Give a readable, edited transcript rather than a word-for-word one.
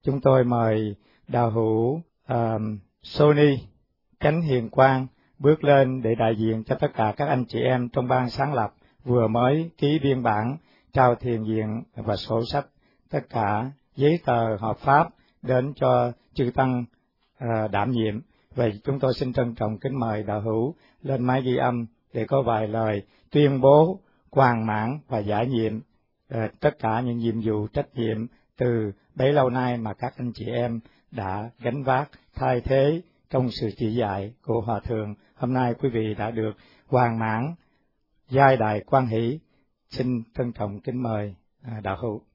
Chúng tôi mời đạo hữu Sony Chánh Hiền Quang bước lên để đại diện cho tất cả các anh chị em trong ban sáng lập vừa mới ký biên bản trao thiền viện và sổ sách, tất cả giấy tờ hợp pháp đến cho chư tăng đảm nhiệm. Vậy chúng tôi xin trân trọng kính mời đạo hữu lên máy ghi âm để có vài lời tuyên bố hoàn mãn và giải nhiệm tất cả những nhiệm vụ trách nhiệm từ bấy lâu nay mà các anh chị em đã gánh vác thay thế trong sự chỉ dạy của Hòa Thượng. Hôm nay quý vị đã được hoàn mãn giai đại quan hỷ. Xin trân trọng kính mời đạo hữu.